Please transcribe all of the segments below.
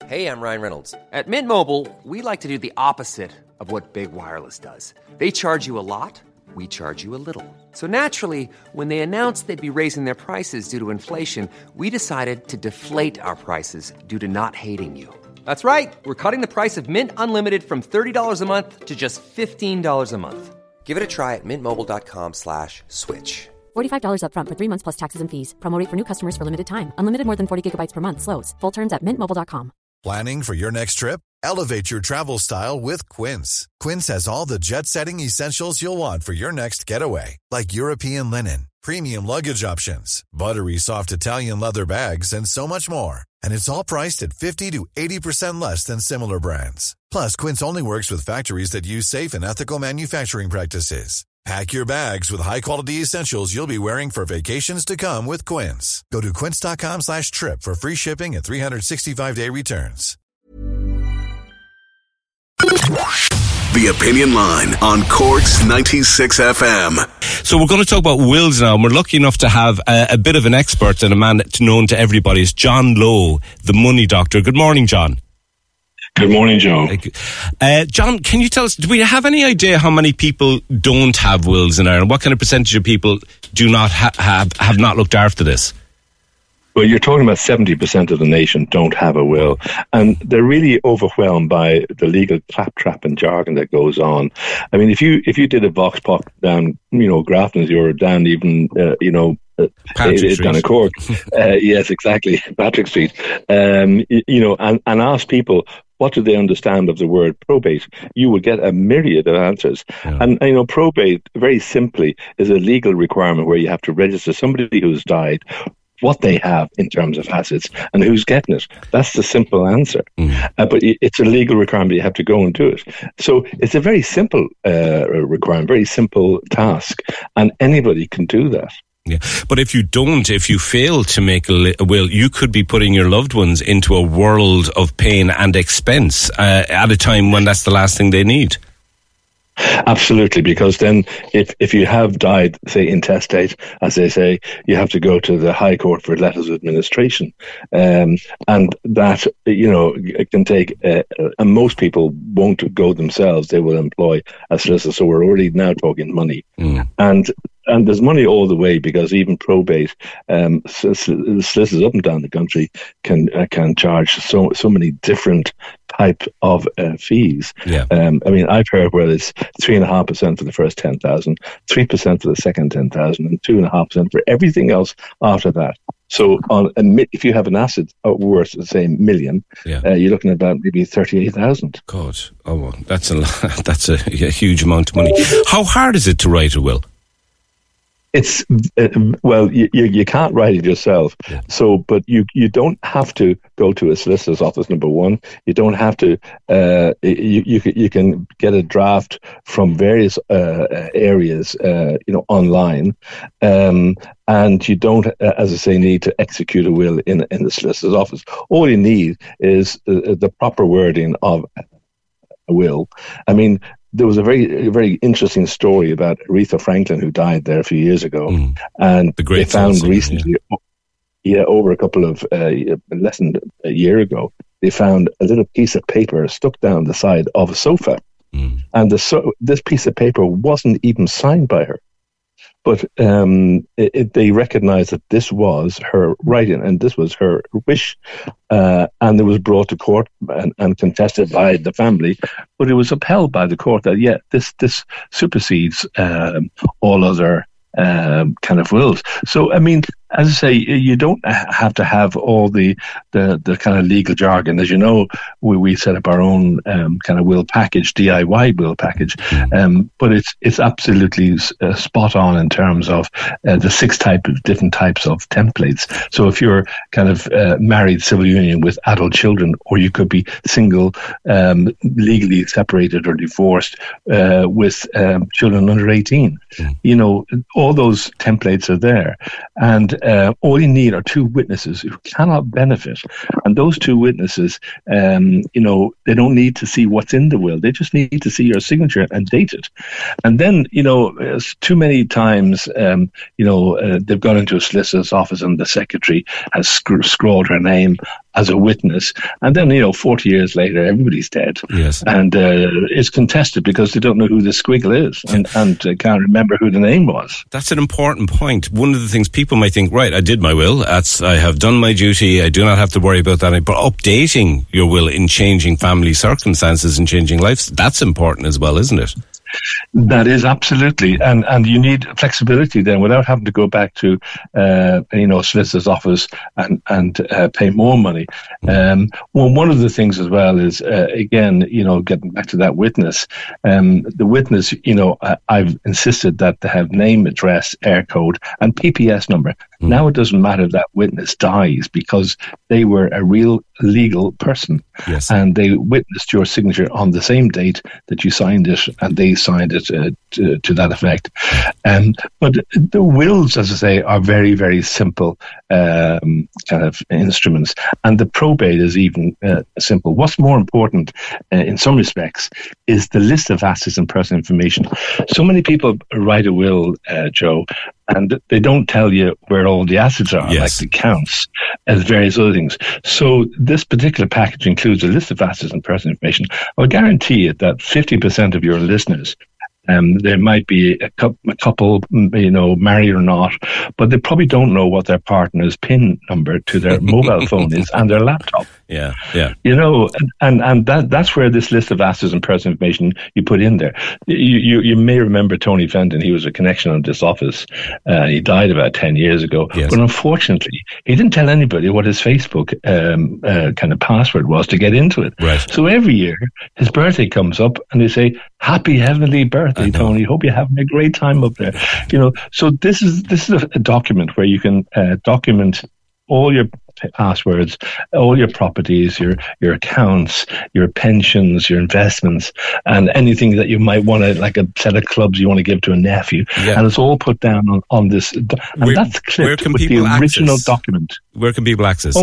Hey, I'm Ryan Reynolds. At Mint Mobile, we like to do the opposite of what Big Wireless does. They charge you a lot, we charge you a little. So naturally, when they announced they'd be raising their prices due to inflation, we decided to deflate our prices due to not hating you. That's right. We're cutting the price of Mint Unlimited from $30 a month to just $15 a month. Give it a try at mintmobile.com/switch. $45 up front for 3 months plus taxes and fees. Promo rate for new customers for limited time. Unlimited more than 40 gigabytes per month. Slows full terms at mintmobile.com. Planning for your next trip? Elevate your travel style with Quince. Quince has all the jet-setting essentials you'll want for your next getaway, like European linen, premium luggage options, buttery soft Italian leather bags, and so much more. And it's all priced at 50 to 80% less than similar brands. Plus, Quince only works with factories that use safe and ethical manufacturing practices. Pack your bags with high-quality essentials you'll be wearing for vacations to come with Quince. Go to quince.com/trip for free shipping and 365-day returns. The Opinion Line on Cork's 96 FM. So we're going to talk about wills now, and we're lucky enough to have a bit of an expert and a man known to everybody. It's John Lowe, the money doctor. Good morning, John. Good morning, Joe. John, can you tell us, do we have any idea how many people don't have wills in Ireland? What kind of percentage of people do not have not looked after this? Well, you're talking about 70% of the nation don't have a will, and they're really overwhelmed by the legal claptrap and jargon that goes on. I mean, if you did a vox pop down, Grafton's, or down even, down in Cork, yes, exactly, Patrick Street, and ask people, what do they understand of the word probate? You will get a myriad of answers. Yeah. And, probate, very simply, is a legal requirement where you have to register somebody who's died, what they have in terms of assets, and who's getting it. That's the simple answer. But it's a legal requirement. You have to go and do it. So it's a very simple requirement, very simple task, and anybody can do that. Yeah, but if you fail to make a will, you could be putting your loved ones into a world of pain and expense at a time when that's the last thing they need. Absolutely, because then if you have died, say, intestate, as they say, you have to go to the High Court for letters of administration. And that, it can take, and most people won't go themselves, they will employ a solicitor. So we're already now talking money. And there's money all the way, because even probate, solicitors up and down the country can charge so many different type of fees. Yeah. I've heard where it's 3.5% for the first 10,000, 3% for the second 10,000, and 2.5% for everything else after that. So if you have an asset worth, say, $1 million, you're looking at about maybe 38,000. God, oh well, that's a lot. That's a huge amount of money. How hard is it to write a will? It's you can't write it yourself. Yeah. So, but you don't have to go to a solicitor's office. Number one, you don't have to. You can get a draft from various areas, online, and you don't, as I say, need to execute a will in the solicitor's office. All you need is the proper wording of a will. I mean, there was a very, very interesting story about Aretha Franklin, who died there a few years ago, and they found recently, over a couple of less than a year ago, they found a little piece of paper stuck down the side of a sofa, and this piece of paper wasn't even signed by her. But they recognized that this was her writing and this was her wish. And it was brought to court and contested by the family. But it was upheld by the court that, this supersedes all other kind of wills. So, I mean, as I say, you don't have to have all the kind of legal jargon. As you know, we set up our own kind of will package, DIY will package, but it's absolutely spot on in terms of the 6 different types of templates. So if you're kind of married civil union with adult children, or you could be single, legally separated or divorced with children under 18, all those templates are there, and all you need are 2 witnesses who cannot benefit. And those 2 witnesses, they don't need to see what's in the will. They just need to see your signature and date it. And then, too many times, they've gone into a solicitor's office and the secretary has scrawled her name as a witness. And then, 40 years later, everybody's dead. Yes. And it's contested because they don't know who the squiggle is and can't remember who the name was. That's an important point. One of the things people might think, right, I did my will. I have done my duty. I do not have to worry about that. But updating your will in changing family circumstances and changing lives, that's important as well, isn't it? That is absolutely, and you need flexibility then without having to go back to solicitor's office and pay more money. Well, one of the things as well is again, getting back to that witness. The witness, I've insisted that they have name, address, air code, and PPS number. Now it doesn't matter if that witness dies because they were a real legal person, yes, and they witnessed your signature on the same date that you signed it, and they signed it to that effect. But the wills, as I say, are very, very simple kind of instruments, and the probate is even simple. What's more important in some respects is the list of assets and personal information. So many people write a will, Joe, and they don't tell you where all the assets are, yes, like the accounts and various other things. So this particular package includes a list of assets and personal information. I'll guarantee you that 50% of your listeners, there might be a couple, married or not, but they probably don't know what their partner's PIN number to their mobile phone is and their laptop. Yeah. And that's where this list of assets and personal information you put in there. You may remember Tony Fenton. He was a connection on this office. He died about 10 years ago. Yes. But unfortunately, he didn't tell anybody what his Facebook kind of password was to get into it. Right. So every year, his birthday comes up and they say, "Happy heavenly birthday, Tony. Hope you're having a great time up there." So this is a document where you can document all your passwords, all your properties, your accounts, your pensions, your investments, and anything that you might want to, like a set of clubs you want to give to a nephew. Yeah. And it's all put down on this. And that's clipped with the original document. Where can people access?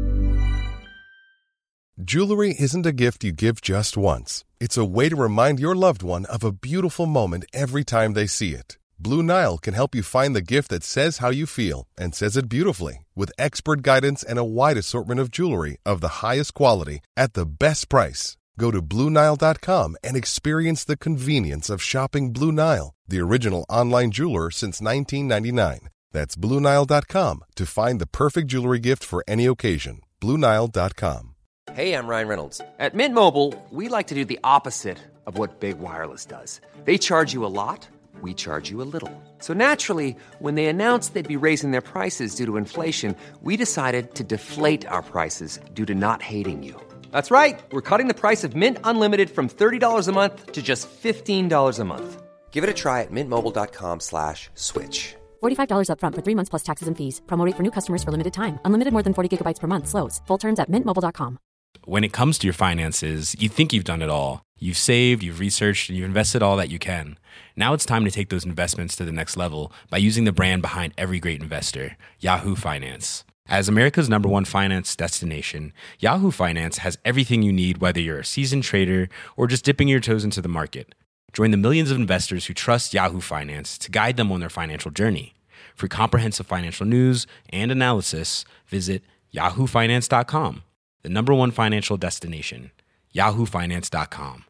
Jewelry isn't a gift you give just once. It's a way to remind your loved one of a beautiful moment every time they see it. Blue Nile can help you find the gift that says how you feel and says it beautifully, with expert guidance and a wide assortment of jewelry of the highest quality at the best price. Go to BlueNile.com and experience the convenience of shopping Blue Nile, the original online jeweler since 1999. That's BlueNile.com to find the perfect jewelry gift for any occasion. BlueNile.com. Hey, I'm Ryan Reynolds. At Mint Mobile, we like to do the opposite of what Big Wireless does. They charge you a lot. We charge you a little. So naturally, when they announced they'd be raising their prices due to inflation, we decided to deflate our prices due to not hating you. That's right. We're cutting the price of Mint Unlimited from $30 a month to just $15 a month. Give it a try at mintmobile.com/switch. $45 up front for 3 months plus taxes and fees. Promo rate for new customers for limited time. Unlimited more than 40 gigabytes per month. Slows full terms at mintmobile.com. When it comes to your finances, you think you've done it all. You've saved, you've researched, and you've invested all that you can. Now it's time to take those investments to the next level by using the brand behind every great investor, Yahoo Finance. As America's #1 finance destination, Yahoo Finance has everything you need, whether you're a seasoned trader or just dipping your toes into the market. Join the millions of investors who trust Yahoo Finance to guide them on their financial journey. For comprehensive financial news and analysis, visit yahoofinance.com, the #1 financial destination, yahoofinance.com.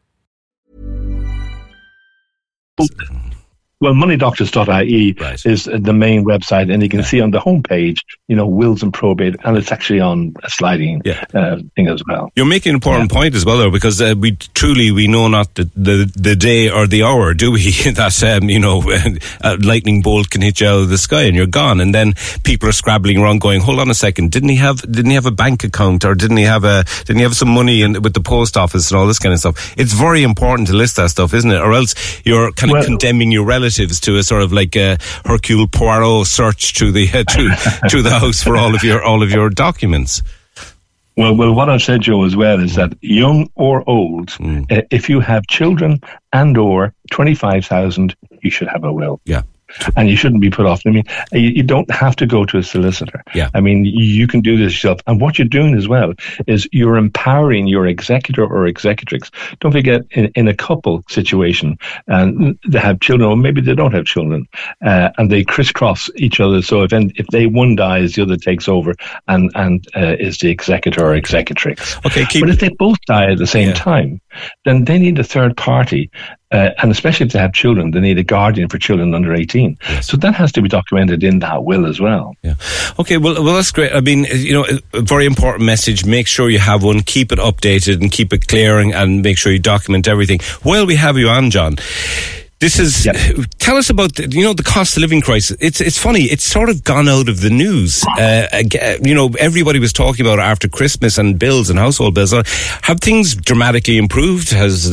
Well, moneydoctors.ie is the main website, and you can see on the homepage, wills and probate, and it's actually on a sliding thing as well. You're making an important point as well, though, because we know not the day or the hour, do we? That a lightning bolt can hit you out of the sky and you're gone, and then people are scrabbling around, going, "Hold on a second, didn't he have a bank account, or didn't he have some money with the post office and all this kind of stuff?" It's very important to list that stuff, isn't it? Or else you're kind of condemning your relatives to a sort of like a Hercule Poirot search to the to the house for all of your documents. Well, what I've said, Joe, as well, is that young or old, if you have children and or 25,000, you should have a will. Yeah. and you shouldn't be put off. I mean, you don't have to go to a solicitor. Yeah. I mean, you can do this yourself. And what you're doing as well is you're empowering your executor or executrix. Don't forget, in a couple situation, and they have children, or maybe they don't have children, and they crisscross each other. So if one dies, the other takes over and is the executor or executrix. Okay, but if they both die at the same time, then they need a third party. And especially if they have children, they need a guardian for children under 18. Yes. So that has to be documented in that will as well. Yeah. Okay, well, that's great. I mean, a very important message. Make sure you have one, keep it updated and keep it clear, and make sure you document everything. While we have you on, John, this is, tell us about, the cost of living crisis. It's funny, it's sort of gone out of the news. Everybody was talking about it after Christmas and bills and household bills. Have things dramatically improved? Has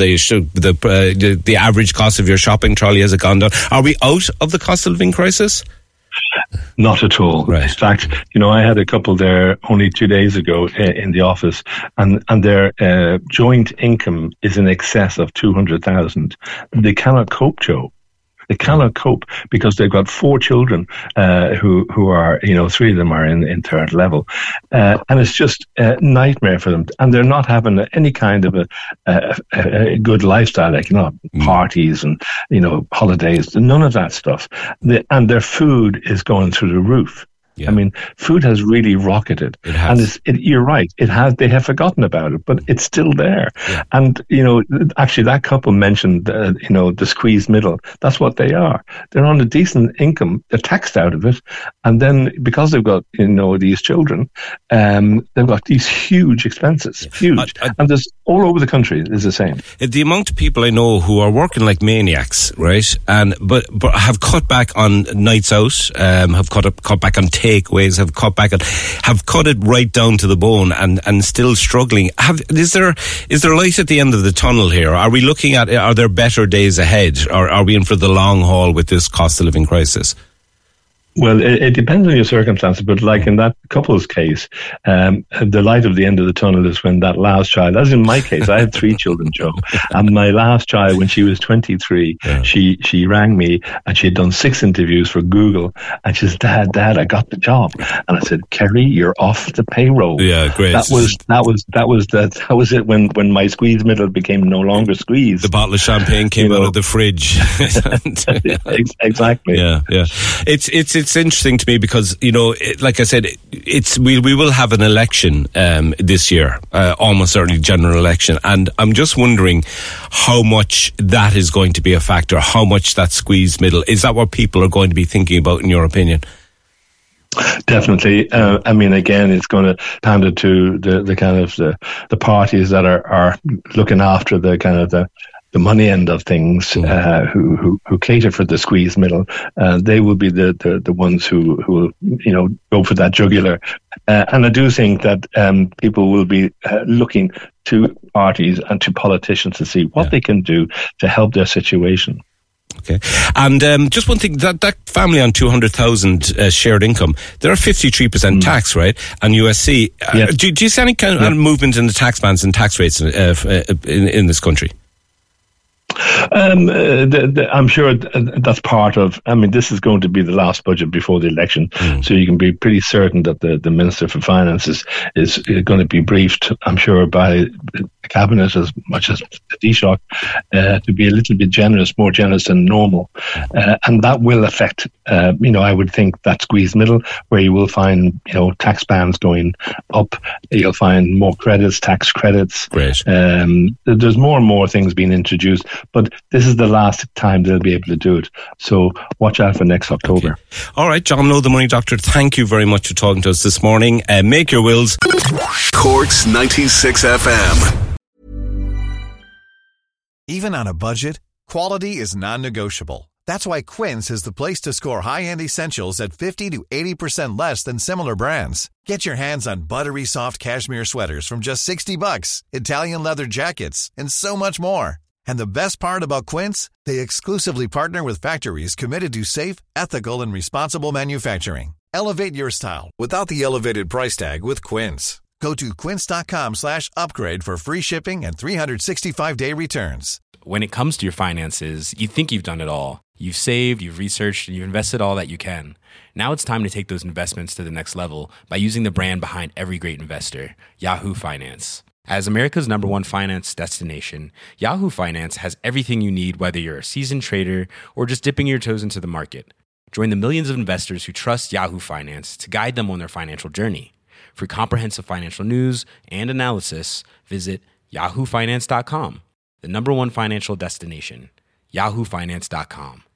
the average cost of your shopping trolley, has it gone down? Are we out of the cost of living crisis? Not at all. Right. In fact, I had a couple there only 2 days ago in the office, and their joint income is in excess of 200,000. They cannot cope, Joe. They cannot cope because they've got 4 children who are, 3 of them are in third level. And it's just a nightmare for them. And they're not having any kind of a good lifestyle, like, parties and, holidays, none of that stuff. And their food is going through the roof. Yeah. I mean, food has really rocketed. It has. And you're right. It has. They have forgotten about it, but it's still there. Yeah. And, actually that couple mentioned, the squeezed middle. That's what they are. They're on a decent income. They're taxed out of it. And then because they've got, these children, they've got these huge expenses. Yeah. Huge. And there's all over the country is the same. The amount of people I know who are working like maniacs, right? But have cut back on nights out, have cut back on takeaways, have cut it right down to the bone, and still struggling. Is there light at the end of the tunnel here? Are we looking at? Are there better days ahead, or are we in for the long haul with this cost of living crisis? Well, it depends on your circumstances, but like in that couple's case, the light of the end of the tunnel is when that last child, as in my case, I had 3 children, Joe, and my last child, when she was 23, she rang me and she had done 6 interviews for Google, and she said, Dad, I got the job. And I said, Kerry, you're off the payroll. Yeah, great. That was it when my squeeze middle became no longer squeezed. The bottle of champagne came out of the fridge. Exactly. Yeah. It's interesting to me because, like I said, we will have an election this year, almost certainly general election, and I'm just wondering how much that is going to be a factor, how much that squeeze middle, is that what people are going to be thinking about, in your opinion? Definitely. I mean, again, it's going to pander to the kind of the parties that are looking after the kind of the money end of things, who cater for the squeeze middle. They will be the ones who will, go for that jugular. And I do think that people will be looking to parties and to politicians to see what they can do to help their situation. Okay. And just one thing, that family on 200,000 shared income, they're 53% tax, right? And USC. Do you see any kind of movement in the tax bands and tax rates in this country? I'm sure that's part of. I mean, this is going to be the last budget before the election, so you can be pretty certain that the Minister for Finance is going to be briefed, I'm sure, by the Cabinet as much as the Taoiseach, to be a little bit more generous than normal, and that will affect. I would think that squeeze middle, where you will find tax bands going up, you'll find more credits, tax credits. Great. There's more and more things being introduced. But this is the last time they'll be able to do it. So watch out for next October. Okay. All right, John Lowe, the Money Doctor, thank you very much for talking to us this morning. Make your wills. Cork's 96 FM. Even on a budget, quality is non-negotiable. That's why Quince is the place to score high-end essentials at 50 to 80% less than similar brands. Get your hands on buttery soft cashmere sweaters from just $60, Italian leather jackets, and so much more. And the best part about Quince, they exclusively partner with factories committed to safe, ethical, and responsible manufacturing. Elevate your style without the elevated price tag with Quince. Go to quince.com/upgrade for free shipping and 365-day returns. When it comes to your finances, you think you've done it all. You've saved, you've researched, and you've invested all that you can. Now it's time to take those investments to the next level by using the brand behind every great investor, Yahoo Finance. As America's #1 finance destination, Yahoo Finance has everything you need, whether you're a seasoned trader or just dipping your toes into the market. Join the millions of investors who trust Yahoo Finance to guide them on their financial journey. For comprehensive financial news and analysis, visit yahoofinance.com, the #1 financial destination, yahoofinance.com.